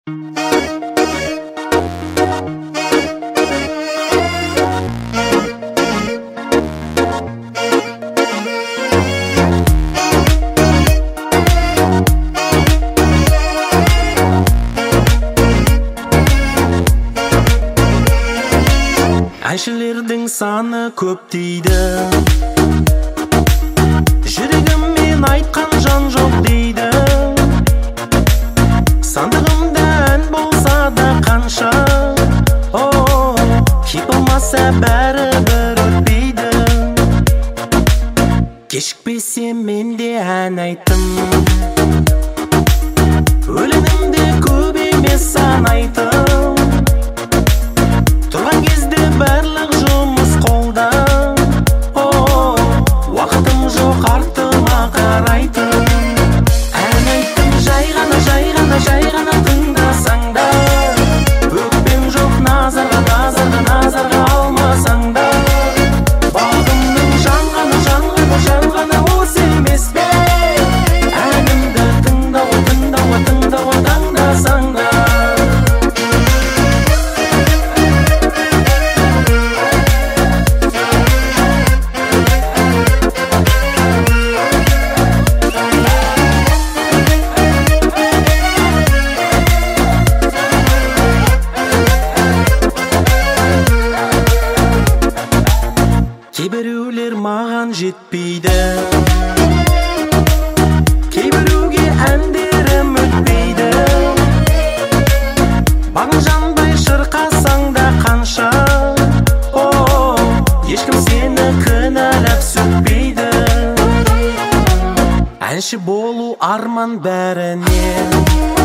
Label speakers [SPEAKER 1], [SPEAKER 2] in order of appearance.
[SPEAKER 1] Әншілердің саны көп дейді, жүрегіммен айтқан жан жоқ дейді. Сандығымда ән болса да қанша, хит болмаса бәрібір өтпейді. Кешікпесем мен де ән айттым, өлеңімде көп емес сан айттым. Тұрған кезде барлық жұмыс қолда, уақытым жоқ артыма қарайтын. Ән айттым жай ғана тыңдасаң да, өкпем жоқ назарға алмасаң да. Бағымның жан ғана осы емес пе? Әнімді тыңдауға таңдасаң да. Кейбіреулер маған жетпейді, кейбіреуге әндерім өтпейді. Бағың жанбай шырқасаң да қанша, ешкім сені кінәлап сөкпейді. Әнші болу арман бәрінен,